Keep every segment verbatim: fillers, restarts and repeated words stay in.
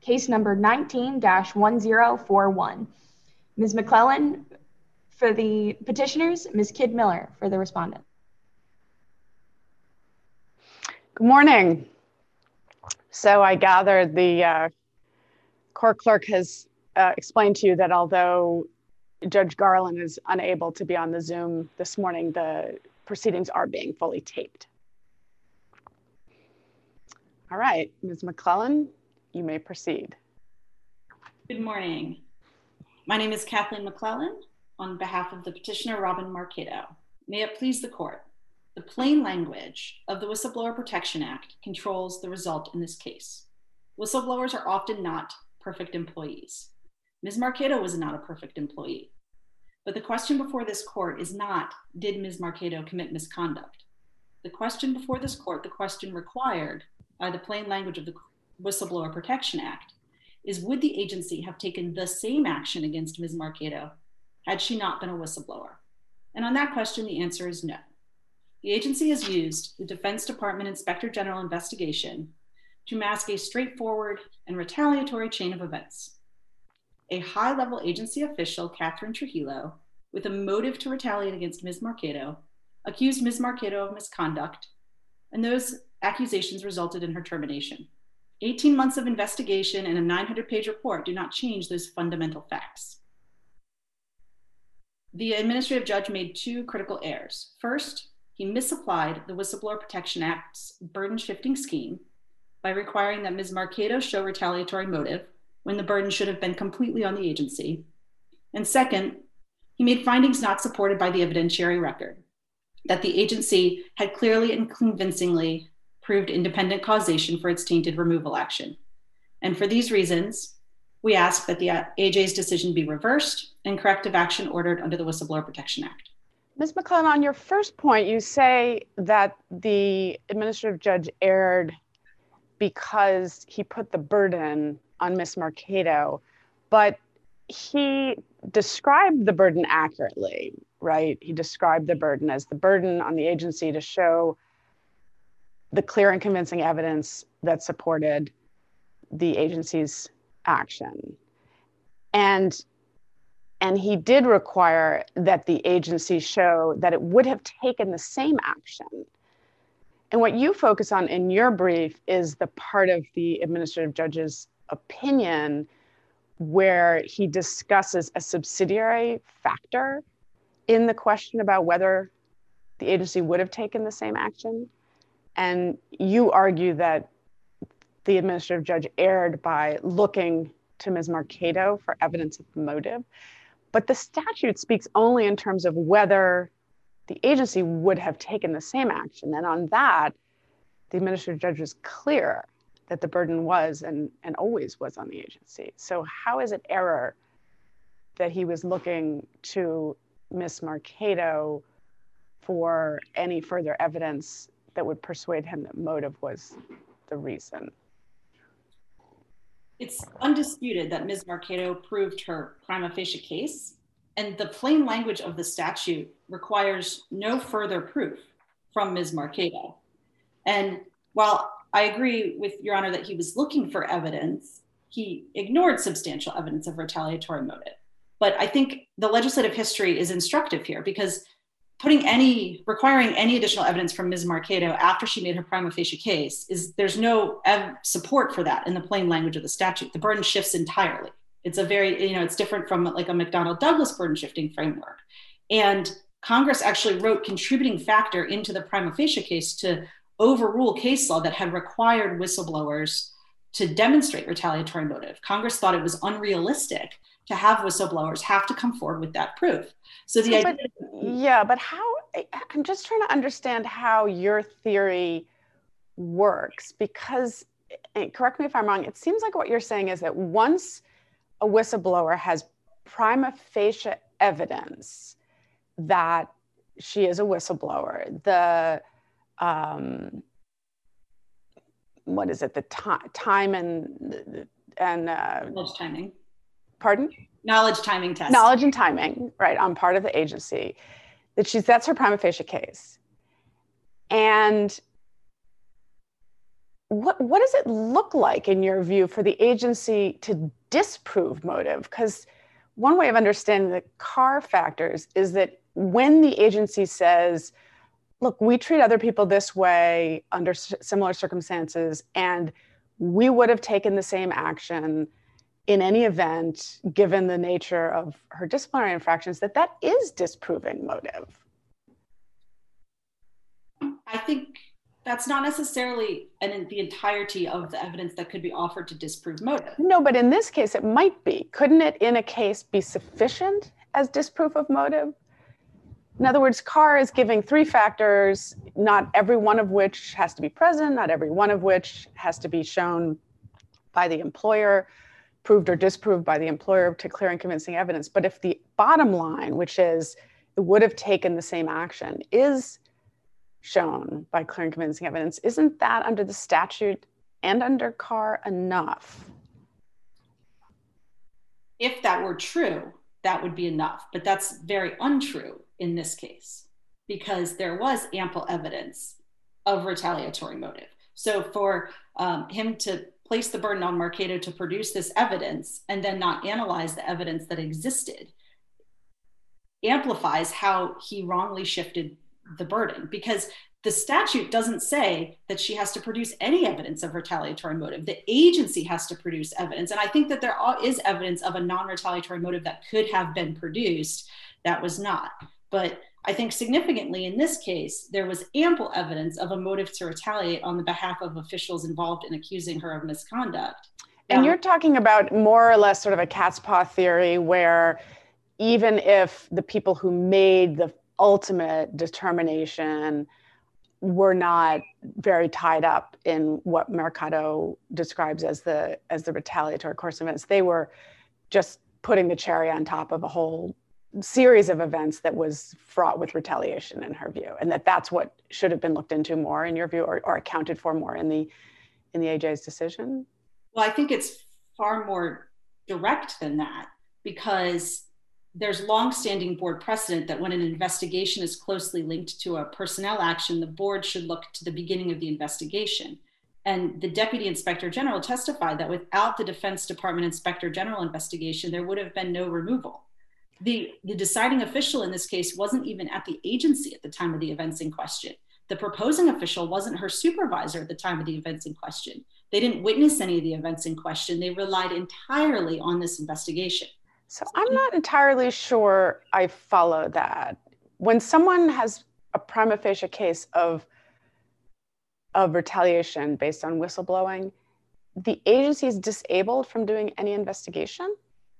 case number nineteen dash one zero four one. Miz McClellan for the petitioners, Miz Kidd Miller for the respondent. Good morning. So I gather the uh, court clerk has uh, explained to you that although Judge Garland is unable to be on the Zoom this morning, the proceedings are being fully taped. All right, Miz McClellan, you may proceed. Good morning. My name is Kathleen McClellan on behalf of the petitioner Robin Marcato. May it please the court. The plain language of the Whistleblower Protection Act controls the result in this case. Whistleblowers are often not perfect employees. Miz Marcato was not a perfect employee. But the question before this court is not, did Miz Marcato commit misconduct? The question before this court, the question required by the plain language of the Whistleblower Protection Act, is would the agency have taken the same action against Miz Marcato had she not been a whistleblower? And on that question, the answer is no. The agency has used the Defense Department Inspector General investigation to mask a straightforward and retaliatory chain of events. A high-level agency official, Catherine Trujillo, with a motive to retaliate against Miz Marcato, accused Miz Marcato of misconduct, and those accusations resulted in her termination. eighteen months of investigation and a nine hundred page report do not change those fundamental facts. The administrative judge made two critical errors. First, he misapplied the Whistleblower Protection Act's burden-shifting scheme by requiring that Miz Marcato show retaliatory motive when the burden should have been completely on the agency. And second, he made findings not supported by the evidentiary record, that the agency had clearly and convincingly proved independent causation for its tainted removal action. And for these reasons, we ask that the A J's decision be reversed and corrective action ordered under the Whistleblower Protection Act. Miz McClellan, on your first point, you say that the administrative judge erred because he put the burden on Miz Marcato, but he described the burden accurately, right? He described the burden as the burden on the agency to show the clear and convincing evidence that supported the agency's action. And, and he did require that the agency show that it would have taken the same action. And what you focus on in your brief is the part of the administrative judge's opinion where he discusses a subsidiary factor in the question about whether the agency would have taken the same action. And you argue that the administrative judge erred by looking to Miz Marcato for evidence of motive. But the statute speaks only in terms of whether the agency would have taken the same action. And on that, the administrative judge was clear that the burden was and, and always was on the agency. So how is it error that he was looking to Miz Marcato for any further evidence that would persuade him that motive was the reason? It's undisputed that Miz Marcato proved her prima facie case, and the plain language of the statute requires no further proof from Miz Marcato. And while I agree with Your Honor that he was looking for evidence, he ignored substantial evidence of retaliatory motive. But I think the legislative history is instructive here, because putting any, requiring any additional evidence from Miz Marcato after she made her prima facie case is, there's no ev- support for that in the plain language of the statute. The burden shifts entirely. It's a very, you know, it's different from like a McDonnell Douglas burden shifting framework. And Congress actually wrote contributing factor into the prima facie case to overrule case law that had required whistleblowers to demonstrate retaliatory motive. Congress thought it was unrealistic to have whistleblowers have to come forward with that proof. So the but, idea- yeah, but how, I'm just trying to understand how your theory works, because, correct me if I'm wrong, it seems like what you're saying is that once a whistleblower has prima facie evidence that she is a whistleblower, the, um, what is it, the time, time and, and uh, knowledge timing. Pardon? Knowledge timing test. Knowledge and timing, right, on part of the agency. That she's, that's her prima facie case. And what, what does it look like in your view for the agency to disprove motive? Because one way of understanding the Carr factors is that when the agency says, look, we treat other people this way under similar circumstances, and we would have taken the same action in any event, given the nature of her disciplinary infractions, that that is disproving motive. I think that's not necessarily an, the entirety of the evidence that could be offered to disprove motive. No, but in this case, it might be. Couldn't it, in a case, be sufficient as disproof of motive? In other words, Carr is giving three factors, not every one of which has to be present, not every one of which has to be shown by the employer, proved or disproved by the employer to clear and convincing evidence. But if the bottom line, which is it would have taken the same action, is shown by clear and convincing evidence, isn't that under the statute and under Carr enough? If that were true, that would be enough, but that's very untrue in this case, because there was ample evidence of retaliatory motive. So for um, him to place the burden on Marketo to produce this evidence and then not analyze the evidence that existed amplifies how he wrongly shifted the burden, because the statute doesn't say that she has to produce any evidence of retaliatory motive. The agency has to produce evidence. And I think that there is evidence of a non-retaliatory motive that could have been produced that was not. But I think significantly in this case, there was ample evidence of a motive to retaliate on the behalf of officials involved in accusing her of misconduct. And um, you're talking about more or less sort of a cat's paw theory where even if the people who made the ultimate determination were not very tied up in what Mercado describes as the as the retaliatory course of events, they were just putting the cherry on top of a whole series of events that was fraught with retaliation in her view, and that that's what should have been looked into more in your view, or, or accounted for more in the in the A J's decision? Well, I think it's far more direct than that, because there's longstanding board precedent that when an investigation is closely linked to a personnel action, the board should look to the beginning of the investigation. And the Deputy Inspector General testified that without the Defense Department Inspector General investigation, there would have been no removal. The, the deciding official in this case wasn't even at the agency at the time of the events in question. The proposing official wasn't her supervisor at the time of the events in question. They didn't witness any of the events in question. They relied entirely on this investigation. So I'm not entirely sure I follow that. When someone has a prima facie case of, of retaliation based on whistleblowing, the agency is disabled from doing any investigation?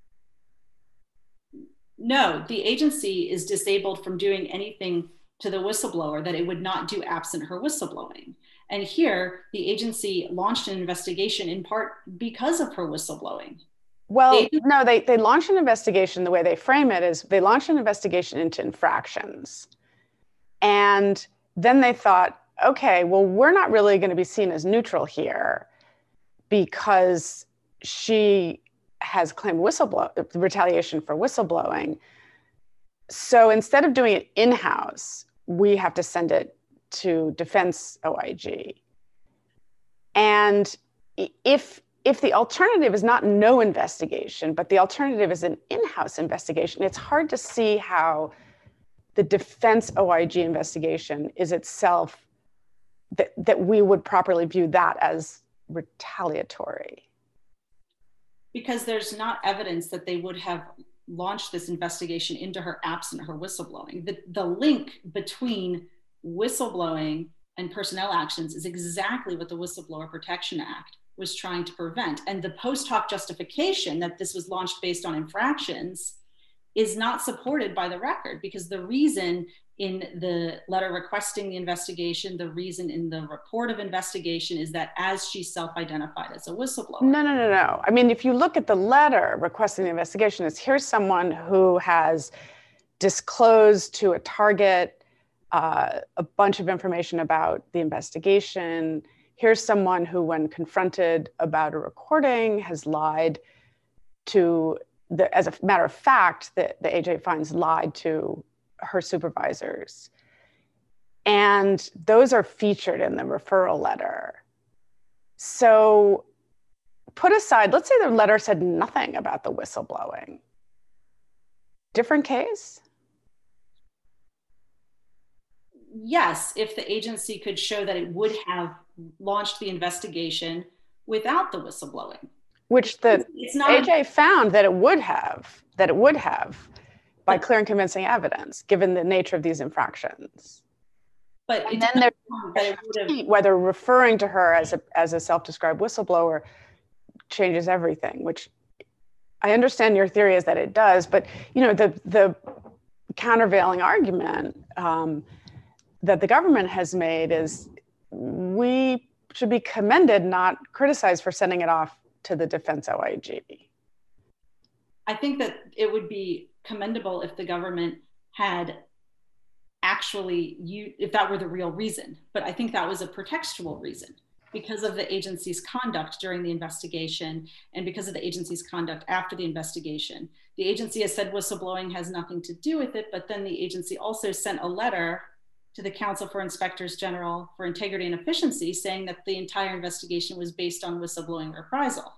No, the agency is disabled from doing anything to the whistleblower that it would not do absent her whistleblowing. And here, the agency launched an investigation in part because of her whistleblowing. Well, They- no, they, they launched an investigation. The way they frame it is they launched an investigation into infractions. And then they thought, okay, well, we're not really going to be seen as neutral here because she has claimed whistleblow retaliation for whistleblowing. So instead of doing it in-house, we have to send it to Defense O I G. And if If the alternative is not no investigation, but the alternative is an in-house investigation, it's hard to see how the Defense O I G investigation is itself, that, that we would properly view that as retaliatory. Because there's not evidence that they would have launched this investigation into her absent her whistleblowing. The, the link between whistleblowing and personnel actions is exactly what the Whistleblower Protection Act was trying to prevent. And the post hoc justification that this was launched based on infractions is not supported by the record, because the reason in the letter requesting the investigation, the reason in the report of investigation is that as she self-identified as a whistleblower. No, no, no, no. I mean, if you look at the letter requesting the investigation, it's here's someone who has disclosed to a target uh, a bunch of information about the investigation. Here's someone who, when confronted about a recording, has lied to, the, as a matter of fact, the, the A J finds lied to her supervisors. And those are featured in the referral letter. So put aside, let's say the letter said nothing about the whistleblowing. Different case? Yes, if the agency could show that it would have launched the investigation without the whistleblowing. Which the it's not A J found that it would have, that it would have by clear and convincing evidence, given the nature of these infractions. But and then there's whether referring to her as a, as a self-described whistleblower changes everything, which I understand your theory is that it does, but you know, the, the countervailing argument um, that the government has made is we should be commended, not criticized for sending it off to the defense O I G. I think that it would be commendable if the government had actually, you, if that were the real reason, but I think that was a pretextual reason because of the agency's conduct during the investigation and because of the agency's conduct after the investigation. The agency has said whistleblowing has nothing to do with it, but then the agency also sent a letter to the Council for Inspectors General for Integrity and Efficiency saying that the entire investigation was based on whistleblowing reprisal.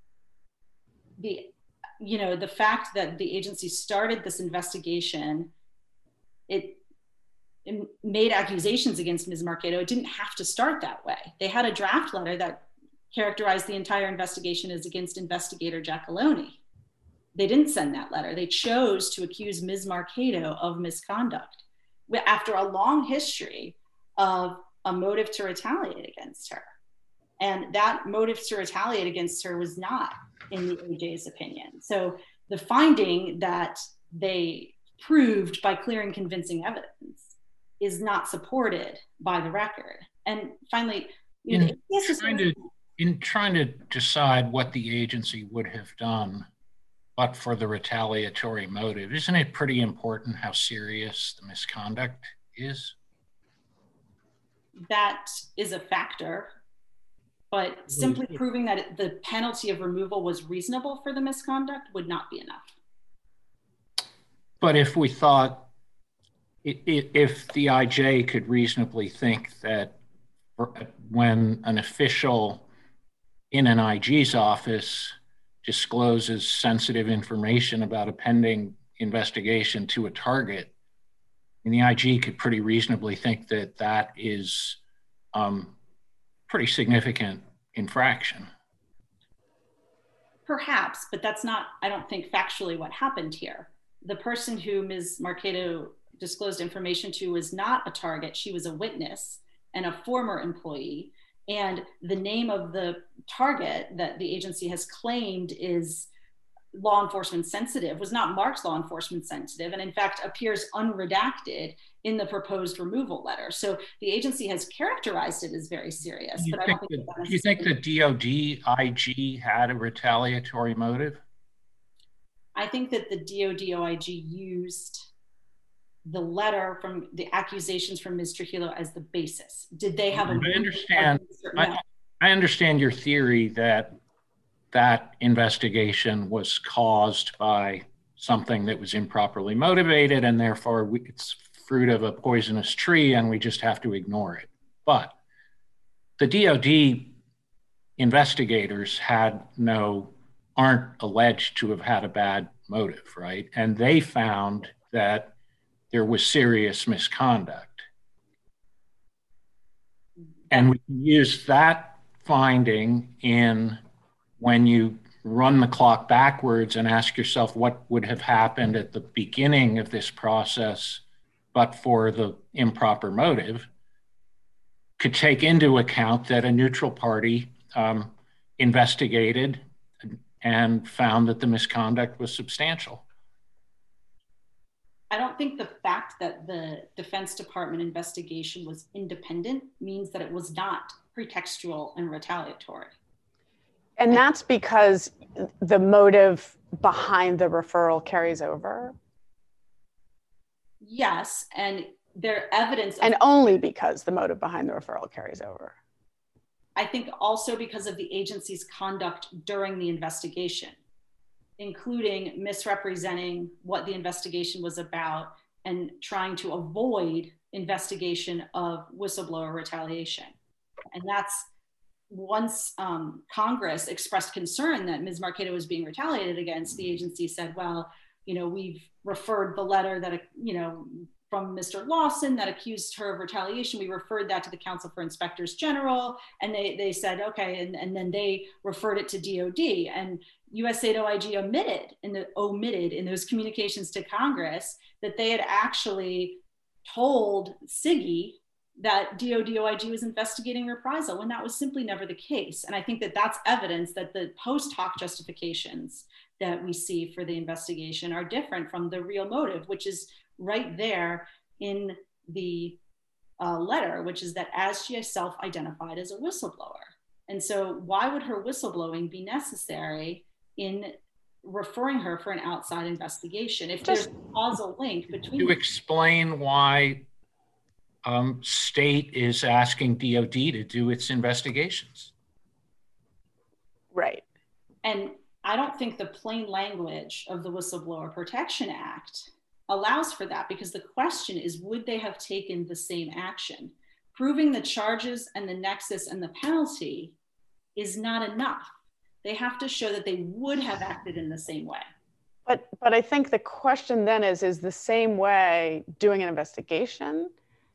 The, you know, the fact that the agency started this investigation, it, it made accusations against Miz Marketo. It didn't have to start that way. They had a draft letter that characterized the entire investigation as against investigator Giacalone. They didn't send that letter. They chose to accuse Miz Marketo of misconduct after a long history of a motive to retaliate against her. And that motive to retaliate against her was not in the A J's opinion. So the finding that they proved by clear and convincing evidence is not supported by the record. And finally, you know, in, trying to, in trying to decide what the agency would have done but for the retaliatory motive, isn't it pretty important how serious the misconduct is? That is a factor, but simply proving that it, the penalty of removal was reasonable for the misconduct would not be enough. But if we thought, if the I J could reasonably think that when an official in an I G's office discloses sensitive information about a pending investigation to a target, and the I G could pretty reasonably think that that is um, pretty significant infraction. Perhaps, but that's not, I don't think, factually what happened here. The person who Miz Marketo disclosed information to was not a target. She was a witness and a former employee. And the name of the target that the agency has claimed is law enforcement sensitive was not marked law enforcement sensitive, and in fact appears unredacted in the proposed removal letter. So the agency has characterized it as very serious. Do you, but think, I don't think that, that do you think the D O D I G had a retaliatory motive? I think that the D O D O I G used the letter from the accusations from Miz Trujillo as the basis. Did they have a I understand, I, I understand your theory that that investigation was caused by something that was improperly motivated and therefore we, it's fruit of a poisonous tree and we just have to ignore it. But the D O D investigators had no, aren't alleged to have had a bad motive, right? And they found that there was serious misconduct. And we can use that finding in when you run the clock backwards and ask yourself what would have happened at the beginning of this process, but for the improper motive, could take into account that a neutral party um, investigated and found that the misconduct was substantial. I don't think the fact that the Defense Department investigation was independent means that it was not pretextual and retaliatory. And that's because the motive behind the referral carries over? Yes, and their evidence- And only because the motive behind the referral carries over? I think also because of the agency's conduct during the investigation, including misrepresenting what the investigation was about and trying to avoid investigation of whistleblower retaliation. And that's once um, Congress expressed concern that Miz Marketo was being retaliated against, the agency said, well, you know, we've referred the letter that, you know, from Mister Lawson that accused her of retaliation. We referred that to the Council for Inspectors General, and they, they said, okay, and, and then they referred it to D O D. And U S A I D O I G omitted in, the, omitted in those communications to Congress that they had actually told Siggy that D O D O I G was investigating reprisal, when that was simply never the case. And I think that that's evidence that the post hoc justifications that we see for the investigation are different from the real motive, which is right there in the uh, letter, which is that as she self-identified as a whistleblower. And so why would her whistleblowing be necessary in referring her for an outside investigation if Just, there's a causal link between— To explain why um, state is asking D O D to do its investigations. Right. And I don't think the plain language of the Whistleblower Protection Act allows for that, because the question is, would they have taken the same action? Proving the charges and the nexus and the penalty is not enough. They have to show that they would have acted in the same way. But but I think the question then is, is the same way doing an investigation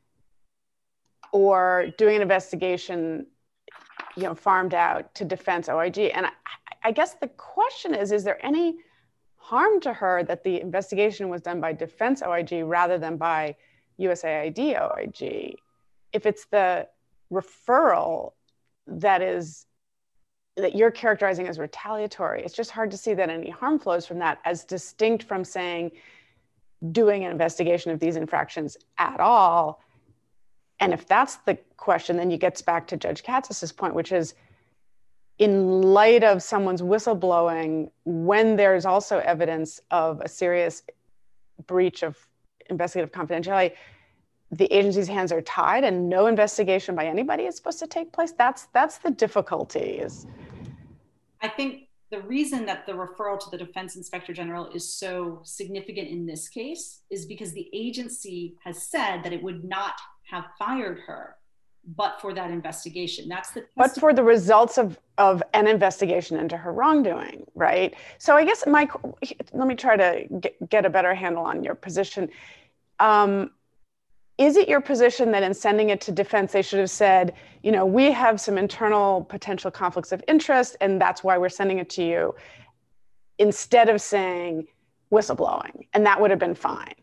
or doing an investigation, you know, farmed out to Defense O I G? And I, I guess the question is, is there any harm to her that the investigation was done by Defense O I G rather than by U S A I D O I G? If it's the referral that is that you're characterizing as retaliatory, it's just hard to see that any harm flows from that, as distinct from saying doing an investigation of these infractions at all. And if that's the question, then you gets back to Judge Katsas's point, which is, in light of someone's whistleblowing, when there's also evidence of a serious breach of investigative confidentiality, the agency's hands are tied and no investigation by anybody is supposed to take place. That's that's the difficulty. Is I think the reason that the referral to the Defense Inspector General is so significant in this case is because the agency has said that it would not have fired her but for that investigation. That's the but for the results of of an investigation into her wrongdoing, right? So I guess, Mike, let me try to get, get a better handle on your position. Um, Is it your position that in sending it to defense, they should have said, you know, we have some internal potential conflicts of interest, and that's why we're sending it to you, instead of saying whistleblowing, and that would have been fine?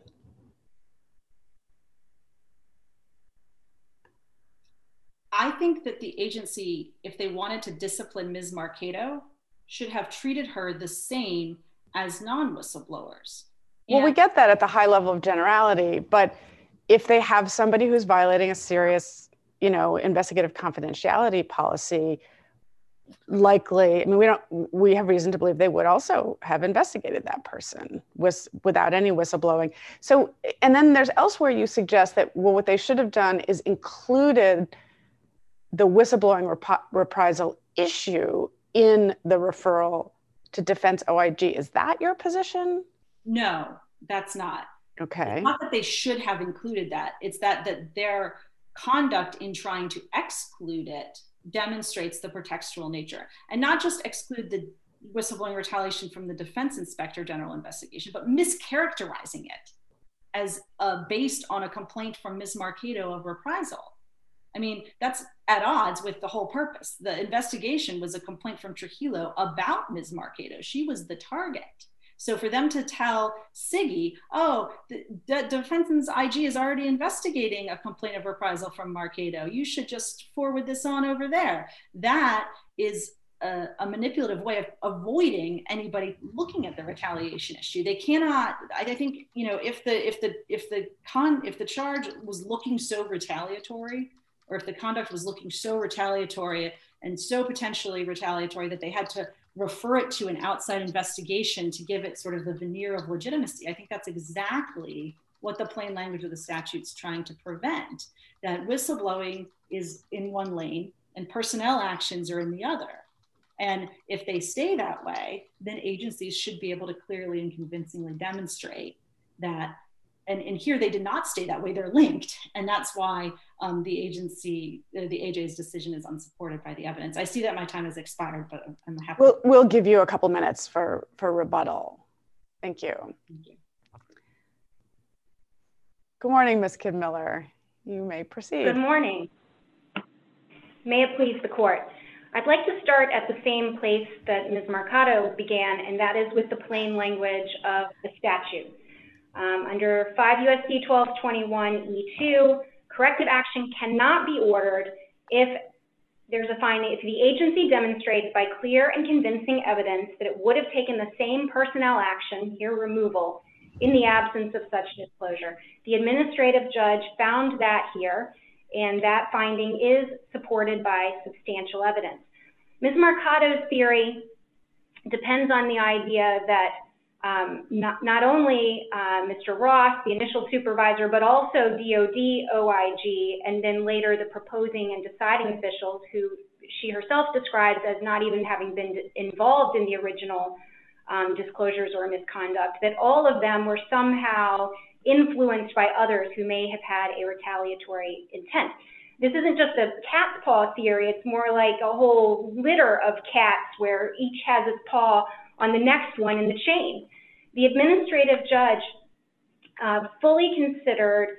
I think that the agency, if they wanted to discipline Miz Marketo, should have treated her the same as non-whistleblowers. Well, and we get that at the high level of generality, but if they have somebody who's violating a serious, you know, investigative confidentiality policy, likely, I mean, we don't, we have reason to believe they would also have investigated that person with, without any whistleblowing. So, and then there's elsewhere you suggest that, well, what they should have done is included the whistleblowing rep- reprisal issue in the referral to Defense O I G. Is that your position? No, that's not. Okay. It's not that they should have included that. It's that that their conduct in trying to exclude it demonstrates the pretextual nature, and not just exclude the whistleblowing retaliation from the Defense Inspector General investigation, but mischaracterizing it as uh, based on a complaint from Miz Marketo of reprisal. I mean, that's at odds with the whole purpose. The investigation was a complaint from Trujillo about Miz Marketo. She was the target. So for them to tell Siggy, oh, the, the Defense I G is already investigating a complaint of reprisal from Marketo, you should just forward this on over there. That is a, a manipulative way of avoiding anybody looking at the retaliation issue. They cannot, I think, you know, if the if the if the con if the charge was looking so retaliatory, or if the conduct was looking so retaliatory and so potentially retaliatory that they had to refer it to an outside investigation to give it sort of the veneer of legitimacy, I think that's exactly what the plain language of the statute's trying to prevent, that whistleblowing is in one lane and personnel actions are in the other. And if they stay that way, then agencies should be able to clearly and convincingly demonstrate that And, and here they did not stay that way, they're linked. And that's why um, the agency, uh, the A J's decision is unsupported by the evidence. I see that my time has expired, but I'm happy. We'll, we'll give you a couple minutes for, for rebuttal. Thank you. Thank you. Good morning, Miz Kidd-Miller. You may proceed. Good morning. May it please the court. I'd like to start at the same place that Miz Marcato began, and that is with the plain language of the statute. Um, under five U S C twelve twenty-one E two, corrective action cannot be ordered if there's a finding, if the agency demonstrates by clear and convincing evidence that it would have taken the same personnel action, here removal, in the absence of such disclosure. The administrative judge found that here, and that finding is supported by substantial evidence. Miz Marcato's theory depends on the idea that um, not, not only uh, Mister Ross, the initial supervisor, but also D O D, O I G, and then later the proposing and deciding officials, who she herself describes as not even having been involved in the original um, disclosures or misconduct, that all of them were somehow influenced by others who may have had a retaliatory intent. This isn't just a cat's paw theory, it's more like a whole litter of cats where each has its paw on the next one in the chain. The administrative judge uh, fully considered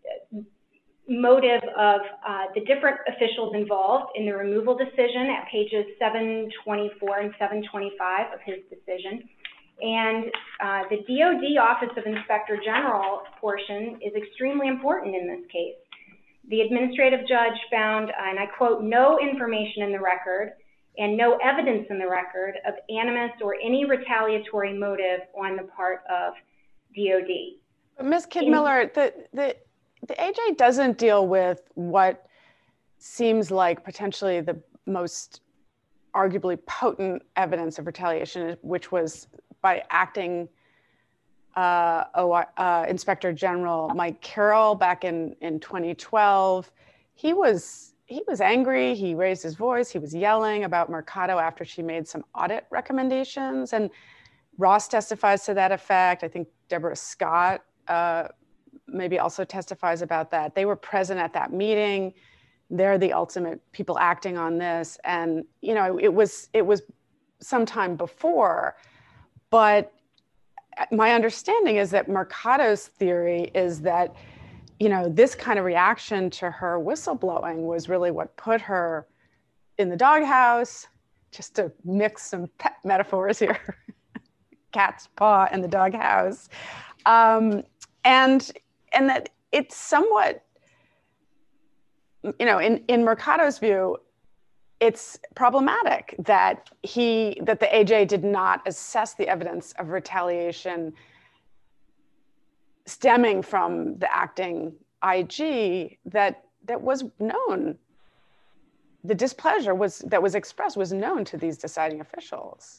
motive of uh, the different officials involved in the removal decision at pages seven twenty-four and seven twenty-five of his decision. And uh, the D O D Office of Inspector General portion is extremely important in this case. The administrative judge found, and I quote, no information in the record and no evidence in the record of animus or any retaliatory motive on the part of D O D. But Miz Kidd-Miller, the, the, the A J doesn't deal with what seems like potentially the most arguably potent evidence of retaliation, which was by acting uh, uh, Inspector General Mike Carroll back in, in twenty twelve. He was He was angry, he raised his voice, he was yelling about Marcato after she made some audit recommendations, and Ross testifies to that effect. I think Deborah Scott uh, maybe also testifies about that. They were present at that meeting. They're the ultimate people acting on this. And, you know, it was, it was sometime before, but my understanding is that Marcato's theory is that, you know, this kind of reaction to her whistleblowing was really what put her in the doghouse, just to mix some pet metaphors here, cat's paw in the doghouse. Um, and, and that it's somewhat, you know, in, in Marcato's view, it's problematic that he, that the A J did not assess the evidence of retaliation stemming from the acting I G that that was known. The displeasure was that was expressed was known to these deciding officials.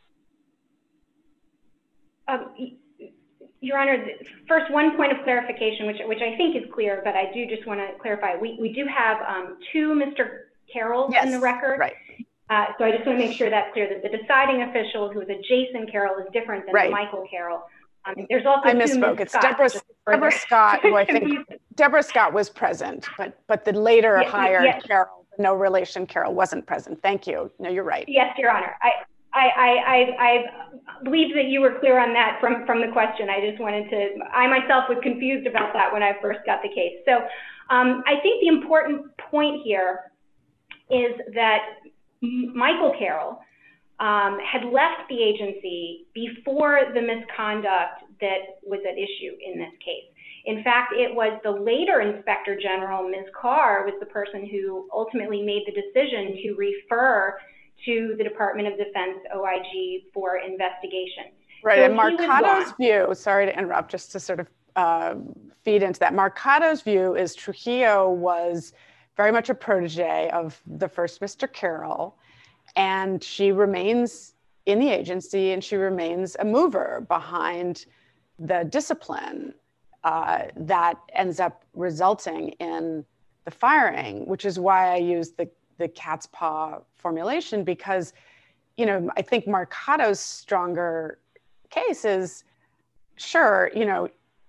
Um, Your Honor, first, one point of clarification, which which I think is clear, but I do just want to clarify. We we do have um, two Mister Carroll yes, in the record. Right. Uh, so I just want to make sure that's clear, that the deciding official, who is a Jason Carroll, is different than right. Michael Carroll. Um, there's also I misspoke. It's Scott, Deborah, Deborah Scott, who I think Deborah Scott was present, but but the later yes, hired yes. Carroll, no relation Carroll, wasn't present. Thank you. No, you're right. Yes, Your Honor. I I I I, I believe that you were clear on that from from the question. I just wanted to. I myself was confused about that when I first got the case. So um, I think the important point here is that Michael Carroll um, had left the agency before the misconduct that was at issue in this case. In fact, it was the later Inspector General, Miz Carr, was the person who ultimately made the decision to refer to the Department of Defense, O I G, for investigation. Right, so and Marcato's view, sorry to interrupt, just to sort of uh, feed into that, Marcato's view is Trujillo was very much a protege of the first Mister Carroll, and she remains in the agency and she remains a mover behind the discipline uh, that ends up resulting in the firing, which is why I use the, the cat's paw formulation, because, you know, I think Marcato's stronger case is, sure, you know,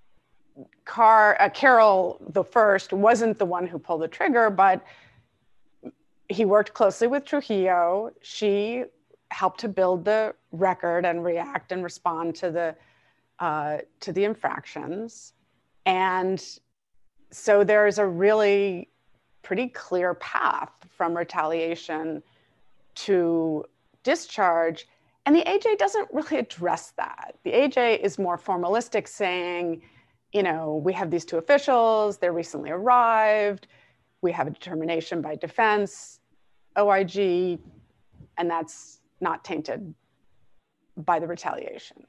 Car, uh, Carol the first wasn't the one who pulled the trigger, but he worked closely with Trujillo. She helped to build the record and react and respond to the uh, to the infractions. And so there's a really pretty clear path from retaliation to discharge. And the A J doesn't really address that. The A J is more formalistic, saying, you know, we have these two officials, they're recently arrived, we have a determination by defense, O I G, and that's not tainted by the retaliation.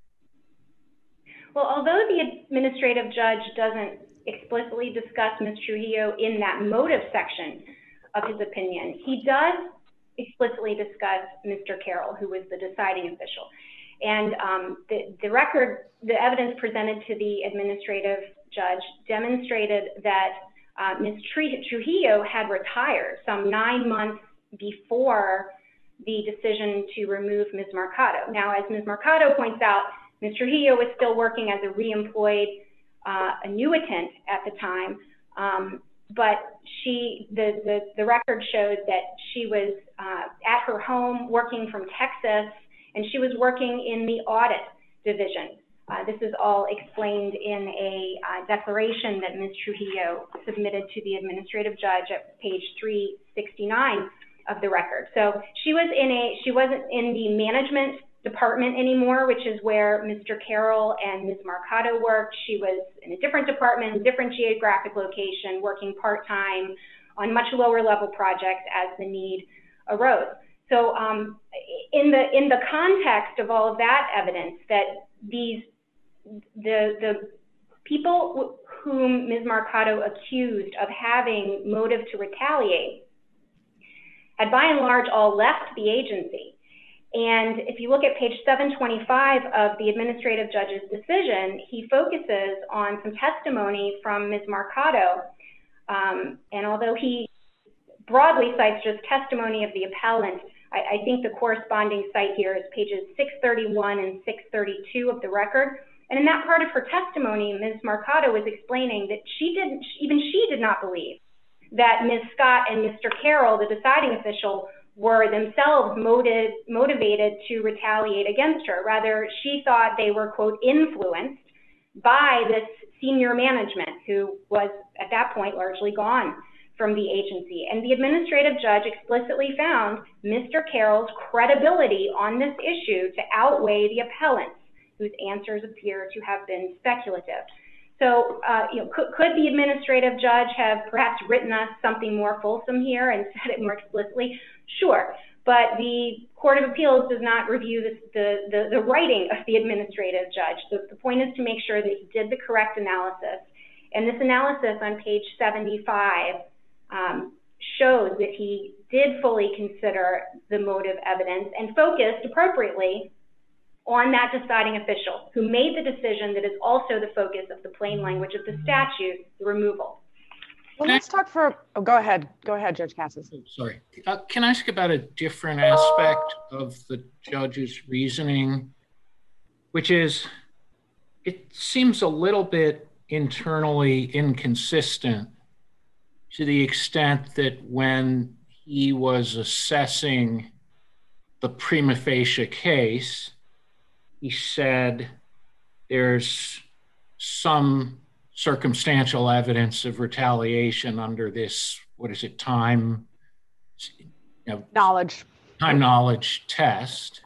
Well, although the administrative judge doesn't explicitly discuss Miz Trujillo in that motive section of his opinion, he does explicitly discuss Mister Carroll, who was the deciding official. And um, the, the record, the evidence presented to the administrative judge demonstrated that uh, Miz Trujillo had retired some nine months before the decision to remove Miz Mercado. Now, as Miz Mercado points out, Miz Trujillo was still working as a re-employed uh, annuitant at the time, um, but she, the, the, the record showed that she was uh, at her home working from Texas, and she was working in the audit division. Uh, this is all explained in a uh, declaration that Miz Trujillo submitted to the administrative judge at page three sixty-nine of the record. So she was in a, she wasn't in the management department anymore, which is where Mister Carroll and Miz Mercado worked. She was in a different department, a different geographic location, working part-time on much lower level projects as the need arose. So um, in the in the context of all of that evidence, that these the the people whom Miz Mercado accused of having motive to retaliate had by and large all left the agency. And if you look at page seven twenty-five of the administrative judge's decision, he focuses on some testimony from Miz Mercado. Um, and although he broadly cites just testimony of the appellant, I, I think the corresponding site here is pages six thirty-one and six thirty-two of the record. And in that part of her testimony, Miz Mercado was explaining that she didn't, even she did not believe that Miz Scott and Mister Carroll, the deciding official, were themselves motiv motivated to retaliate against her. Rather, she thought they were, quote, influenced by this senior management who was at that point largely gone from the agency. And the administrative judge explicitly found Mister Carroll's credibility on this issue to outweigh the appellant's, whose answers appear to have been speculative. So, uh, you know, could, could the administrative judge have perhaps written us something more fulsome here and said it more explicitly? Sure, but the Court of Appeals does not review this, the, the, the writing of the administrative judge. So the point is to make sure that he did the correct analysis. And this analysis on page seventy-five um, shows that he did fully consider the motive evidence and focused appropriately on that deciding official who made the decision that is also the focus of the plain language of the statute, the removal. Well, let's talk for, oh, go ahead. Go ahead, Judge Cassis. Oh, sorry. Uh, can I ask about a different aspect of the judge's reasoning, which is it seems a little bit internally inconsistent to the extent that when he was assessing the prima facie case, he said there's some circumstantial evidence of retaliation under this, what is it, time, you know, knowledge, time knowledge test.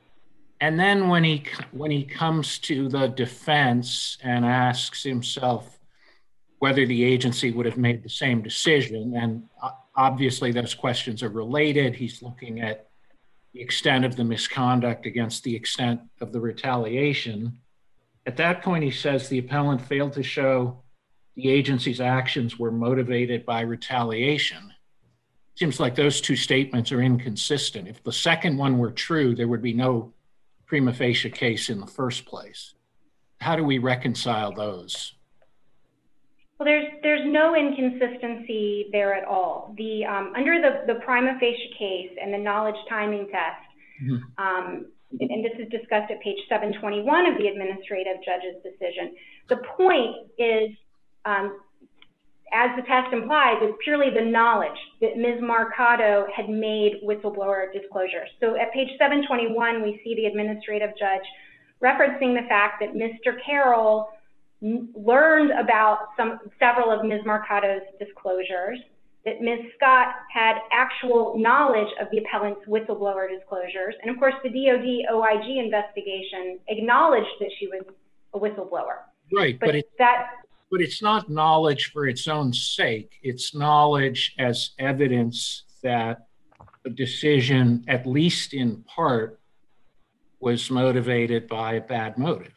And then when he when he comes to the defense and asks himself whether the agency would have made the same decision, and obviously those questions are related, he's looking at the extent of the misconduct against the extent of the retaliation. At that point, he says the appellant failed to show the agency's actions were motivated by retaliation. Seems like those two statements are inconsistent. If the second one were true, there would be no prima facie case in the first place. How do we reconcile those? Well, there's there's no inconsistency there at all. The um, under the the prima facie case and the knowledge timing test, mm-hmm. um, and this is discussed at page seven twenty-one of the administrative judge's decision. The point is, um, as the test implies, is purely the knowledge that Miz Marcato had made whistleblower disclosures. So at page seven twenty-one, we see the administrative judge referencing the fact that Mister Carroll learned about some several of Miz Marcato's disclosures, that Miz Scott had actual knowledge of the appellant's whistleblower disclosures, and of course the D O D O I G investigation acknowledged that she was a whistleblower. Right, but, but it, that but it's not knowledge for its own sake. It's knowledge as evidence that the decision, at least in part, was motivated by a bad motive.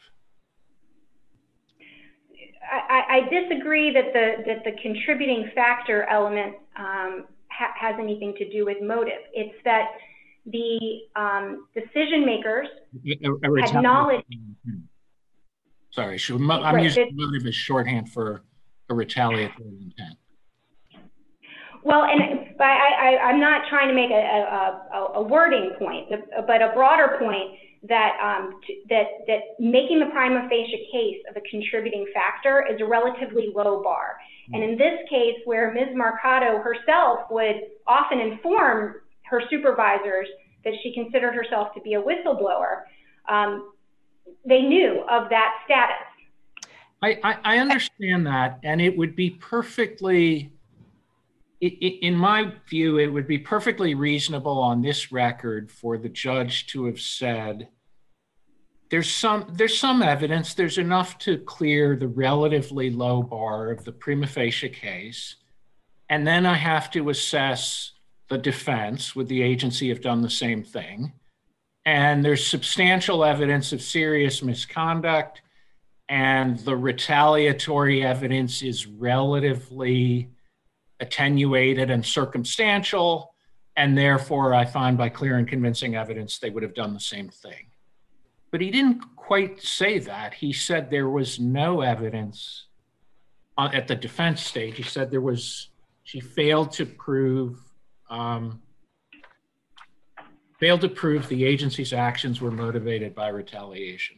I, I disagree that the that the contributing factor element um, ha has anything to do with motive. It's that the um, decision makers a, a had knowledge. Sorry, I'm right, using it, motive as shorthand for a retaliatory intent. Well, and I, I, I'm not trying to make a, a, a wording point, but a broader point that um, that that making the prima facie case of a contributing factor is a relatively low bar. And in this case, where Miz Marcato herself would often inform her supervisors that she considered herself to be a whistleblower, um, they knew of that status. I, I, I understand that, and it would be perfectly, it, it, in my view, it would be perfectly reasonable on this record for the judge to have said, there's some, there's some evidence, there's enough to clear the relatively low bar of the prima facie case, and then I have to assess the defense. Would the agency have done the same thing? And there's substantial evidence of serious misconduct, and the retaliatory evidence is relatively attenuated and circumstantial, and therefore I find by clear and convincing evidence they would have done the same thing. But he didn't quite say that. He said there was no evidence at the defense stage. He said there was, she failed to prove, um, failed to prove the agency's actions were motivated by retaliation.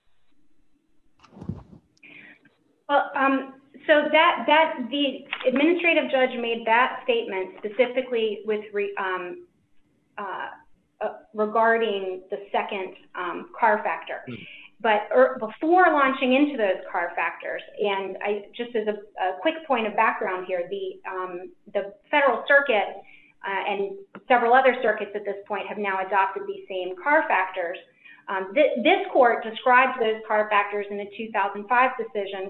Well, um, so that that the administrative judge made that statement specifically with re, um, uh, uh, regarding the second um, car factor. Mm. But er, before launching into those car factors, and I just as a, a quick point of background here, the um, the Federal Circuit uh, and several other circuits at this point have now adopted these same car factors. Um, th this court described those car factors in a two thousand five decision,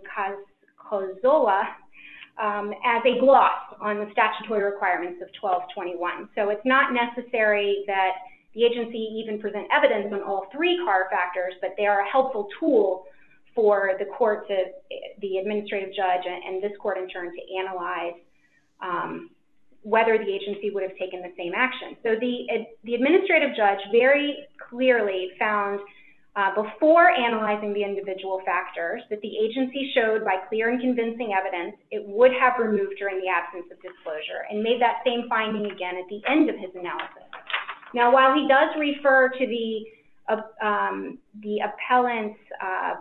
Cozzola, um, as a gloss on the statutory requirements of twelve twenty-one. So it's not necessary that the agency even present evidence on all three car factors, but they are a helpful tool for the court to, the administrative judge and, and this court in turn to analyze um, whether the agency would have taken the same action. So the, the administrative judge very clearly found uh, before analyzing the individual factors that the agency showed by clear and convincing evidence it would have removed during the absence of disclosure, and made that same finding again at the end of his analysis. Now, while he does refer to the, uh, um, the appellant's uh,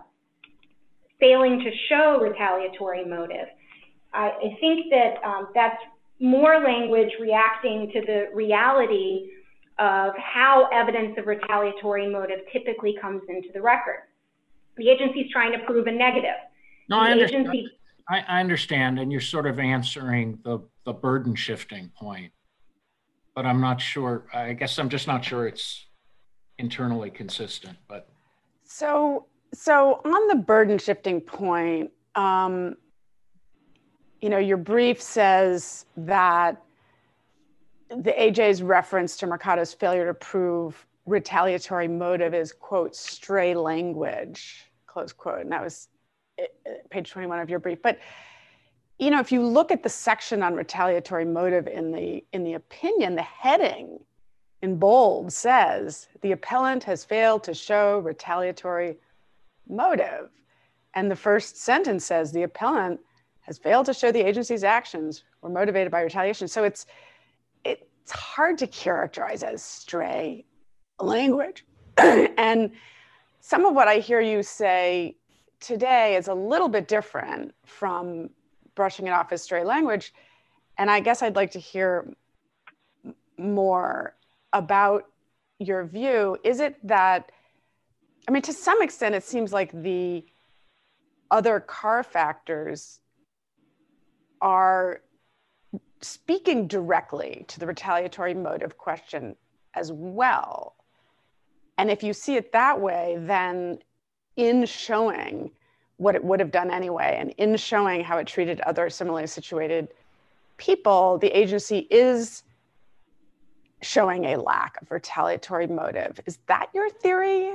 failing to show retaliatory motive, I, I think that um, that's more language reacting to the reality of how evidence of retaliatory motive typically comes into the record. The agency's trying to prove a negative. No, I understand. Agency... I, I understand, and you're sort of answering the, the burden shifting point, but I'm not sure, I guess I'm just not sure it's internally consistent, but. So, so on the burden shifting point, um, you know, your brief says that the A J's reference to Marcato's failure to prove retaliatory motive is, quote, stray language, close quote. And that was page twenty-one of your brief. But, you know, if you look at the section on retaliatory motive in the, in the opinion, the heading in bold says, the appellant has failed to show retaliatory motive. And the first sentence says, the appellant has failed to show the agency's actions were motivated by retaliation. So it's, it's hard to characterize as stray language. And some of what I hear you say today is a little bit different from brushing it off as stray language. And I guess I'd like to hear more about your view. Is it that, I mean, to some extent, it seems like the other car factors are speaking directly to the retaliatory motive question as well. And if you see it that way, then in showing what it would have done anyway, and in showing how it treated other similarly situated people, the agency is showing a lack of retaliatory motive. Is that your theory?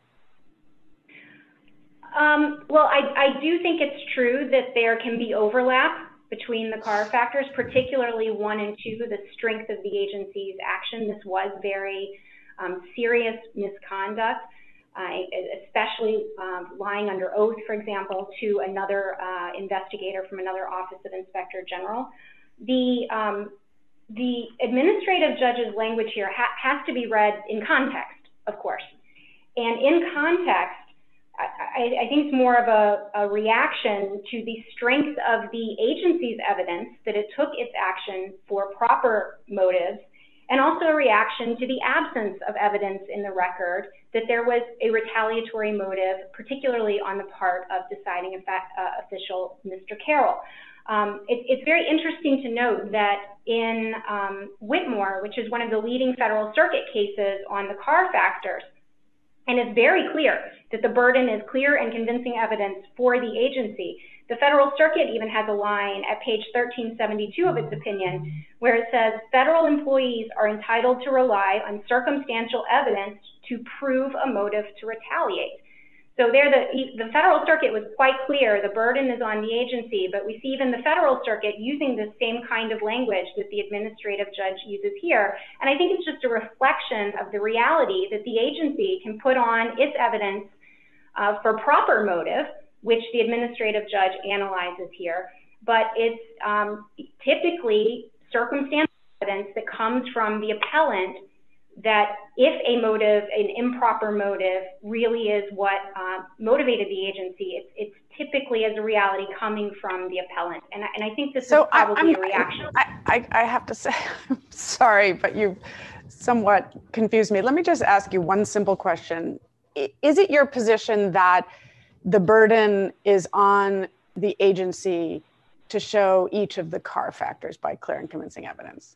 Um, well, I, I do think it's true that there can be overlap between the car factors, particularly one and two, the strength of the agency's action. This was very um, serious misconduct, uh, especially um, lying under oath, for example, to another uh, investigator from another Office of Inspector General. The, um, the administrative judge's language here ha has to be read in context, of course. And in context, I, I think it's more of a, a reaction to the strength of the agency's evidence that it took its action for proper motives, and also a reaction to the absence of evidence in the record that there was a retaliatory motive, particularly on the part of deciding effect, uh, official Mister Carroll. Um, it, it's very interesting to note that in um, Whitmore, which is one of the leading Federal Circuit cases on the car factors, and it's very clear that the burden is clear and convincing evidence for the agency. The Federal Circuit even has a line at page thirteen seventy-two of its opinion where it says federal employees are entitled to rely on circumstantial evidence to prove a motive to retaliate. So there, the, the Federal Circuit was quite clear, the burden is on the agency, but we see even the Federal Circuit using the same kind of language that the administrative judge uses here. And I think it's just a reflection of the reality that the agency can put on its evidence uh, for proper motive, which the administrative judge analyzes here, but it's um, typically circumstantial evidence that comes from the appellant that if a motive, an improper motive, really is what uh, motivated the agency, it's, it's typically as a reality coming from the appellant. And, and I think this so is probably I, a reaction. I, I, I have to say, I'm sorry, but you somewhat confused me. Let me just ask you one simple question. Is it your position that the burden is on the agency to show each of the car factors by clear and convincing evidence?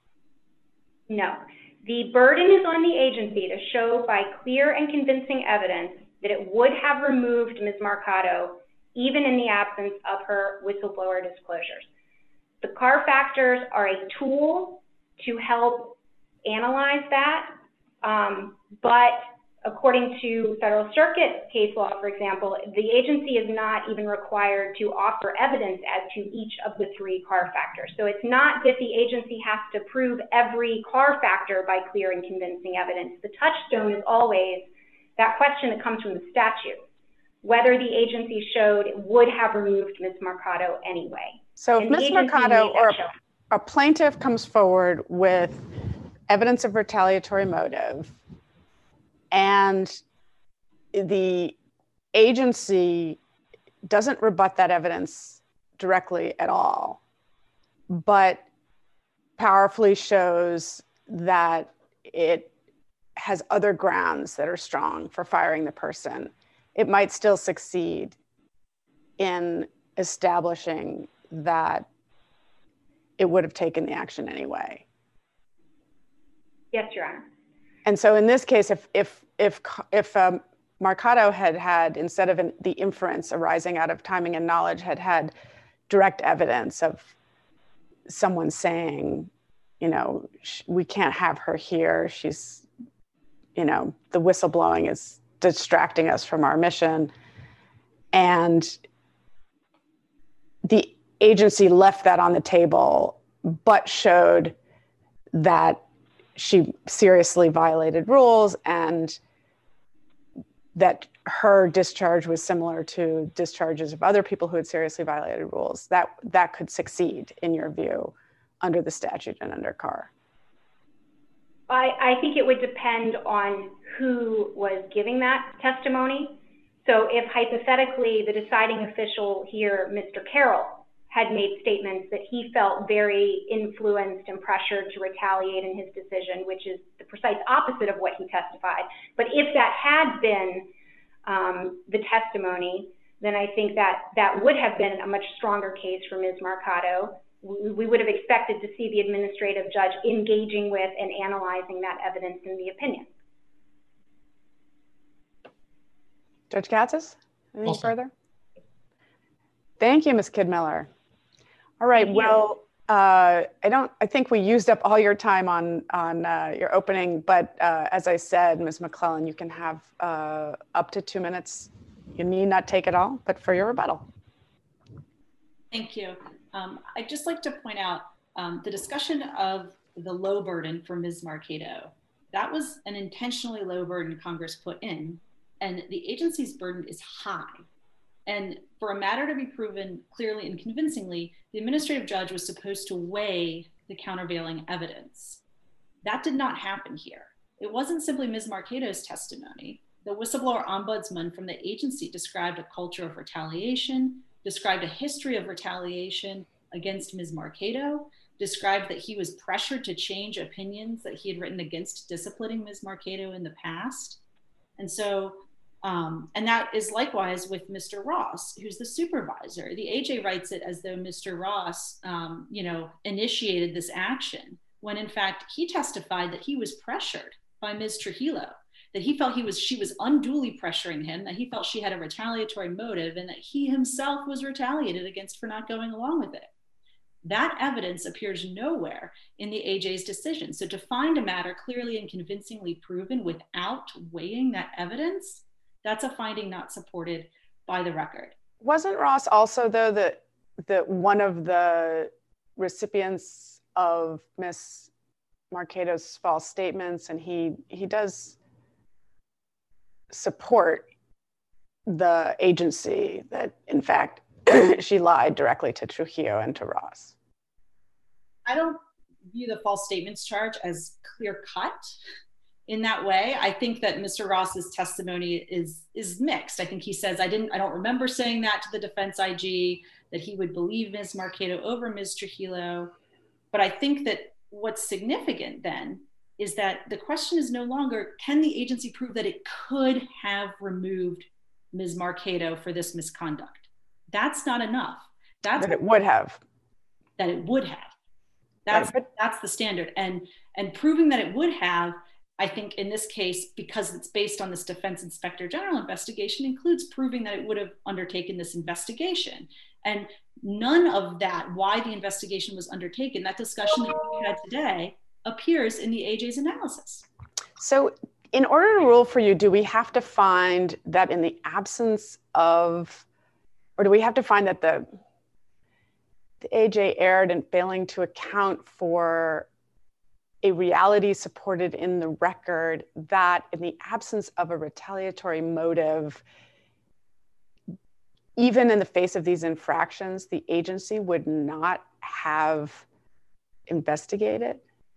No. The burden is on the agency to show by clear and convincing evidence that it would have removed Miz Marcato even in the absence of her whistleblower disclosures. The car factors are a tool to help analyze that, um, but according to Federal Circuit case law, for example, the agency is not even required to offer evidence as to each of the three car factors. So it's not that the agency has to prove every car factor by clear and convincing evidence. The touchstone is always that question that comes from the statute, whether the agency showed it would have removed Miz Marcato anyway. So if Miz Marcato or a, a plaintiff comes forward with evidence of retaliatory motive, and the agency doesn't rebut that evidence directly at all, but powerfully shows that it has other grounds that are strong for firing the person, it might still succeed in establishing that it would have taken the action anyway. Yes, Your Honor. And so in this case, if if if if um, Marcato had had, instead of an, the inference arising out of timing and knowledge, had had direct evidence of someone saying, you know, we can't have her here. She's, you know, the whistleblowing is distracting us from our mission. And the agency left that on the table, but showed that she seriously violated rules and that her discharge was similar to discharges of other people who had seriously violated rules, that that could succeed, in your view, under the statute and under Carr. I, I think it would depend on who was giving that testimony. So if hypothetically the deciding official here, Mister Carroll, had made statements that he felt very influenced and pressured to retaliate in his decision, which is the precise opposite of what he testified. But if that had been um, the testimony, then I think that that would have been a much stronger case for Miz Marcato. We, we would have expected to see the administrative judge engaging with and analyzing that evidence in the opinion. Judge Katsas, anything Also. further? Thank you, Miz Kidmiller. All right, Thank well, uh, I don't, I think we used up all your time on, on uh, your opening, but uh, as I said, Miz McClellan, you can have uh, up to two minutes. You need not take it all, but for your rebuttal. Thank you. Um, I'd just like to point out um, the discussion of the low burden for Miz Marcato. That was an intentionally low burden Congress put in, and the agency's burden is high. And for a matter to be proven clearly and convincingly, the administrative judge was supposed to weigh the countervailing evidence. That did not happen here. It wasn't simply Miz Marcato's testimony. The whistleblower ombudsman from the agency described a culture of retaliation, described a history of retaliation against Miz Marcato, described that he was pressured to change opinions that he had written against disciplining Miz Marcato in the past. And so, um, and that is likewise with Mister Ross, who's the supervisor. The A J writes it as though Mister Ross, um, you know, initiated this action, when in fact he testified that he was pressured by Miz Trujillo, that he felt he was, she was unduly pressuring him, that he felt she had a retaliatory motive, and that he himself was retaliated against for not going along with it. That evidence appears nowhere in the A J's decision. So to find a matter clearly and convincingly proven without weighing that evidence, that's a finding not supported by the record. Wasn't Ross also, though, the, the one of the recipients of Miz Marcato's false statements, and he he does support the agency that, in fact, she lied directly to Trujillo and to Ross? I don't view the false statements charge as clear cut in that way. I think that Mister Ross's testimony is is mixed. I think he says, I didn't, I don't remember saying that to the defense I G, that he would believe Miz Marcato over Miz Trujillo. But I think that what's significant then is that the question is no longer, can the agency prove that it could have removed Miz Marcato for this misconduct? That's not enough. That's that it would have. That it would have. That's, right. that's the standard. And, and proving that it would have, I think in this case, because it's based on this Defense Inspector General investigation, includes proving that it would have undertaken this investigation. And none of that, why the investigation was undertaken, that discussion that we had today, appears in the A J's analysis. So in order to rule for you, do we have to find that in the absence of, or do we have to find that the, the A J erred in failing to account for a reality supported in the record that in the absence of a retaliatory motive, even in the face of these infractions, the agency would not have investigated?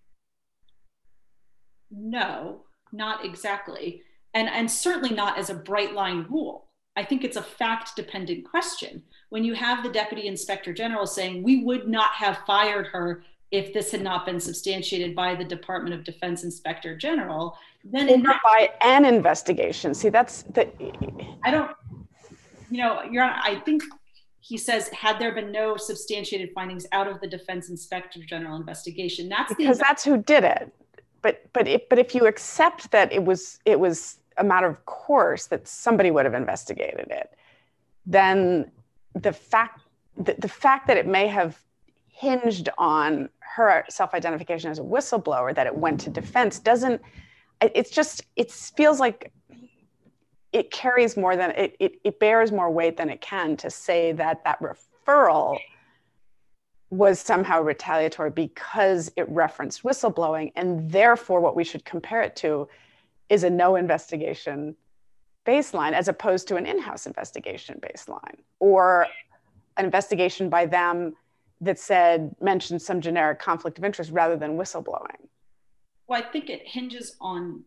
No, not exactly. And, and certainly not as a bright line rule. I think it's a fact dependent question. When you have the Deputy Inspector General saying, we would not have fired her if this had not been substantiated by the Department of Defense Inspector General, then in that, by an investigation. See, that's the. I don't, you know, Your Honor, I think he says, had there been no substantiated findings out of the Defense Inspector General investigation, that's because the, that's who did it. But but if but if you accept that it was it was a matter of course that somebody would have investigated it, then the fact that the fact that it may have hinged on her self-identification as a whistleblower, that it went to defense, doesn't, it's just, it feels like it carries more than, it, it, it bears more weight than it can to say that that referral was somehow retaliatory because it referenced whistleblowing, and therefore what we should compare it to is a no investigation baseline as opposed to an in-house investigation baseline, or an investigation by them that said, mentioned some generic conflict of interest rather than whistleblowing. Well, I think it hinges on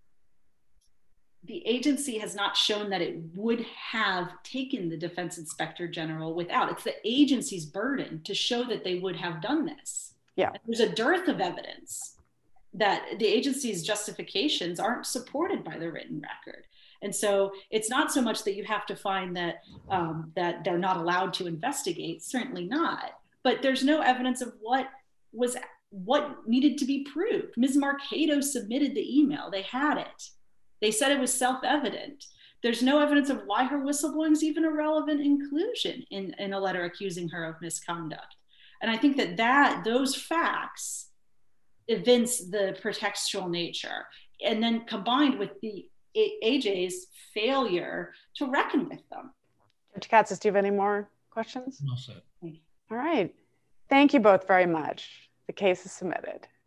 the agency has not shown that it would have taken the defense inspector general without. It's the agency's burden to show that they would have done this. Yeah. And there's a dearth of evidence that the agency's justifications aren't supported by the written record. And so it's not so much that you have to find that um, that they're not allowed to investigate, certainly not, but there's no evidence of what was what needed to be proved. Miz Marcato submitted the email, they had it. They said it was self-evident. There's no evidence of why her whistleblowing is even a relevant inclusion in, in a letter accusing her of misconduct. And I think that, that those facts evince the pretextual nature, and then combined with the A J's failure to reckon with them. Judge Katsas, do you have any more questions? No, sir. All right. Thank you both very much. The case is submitted.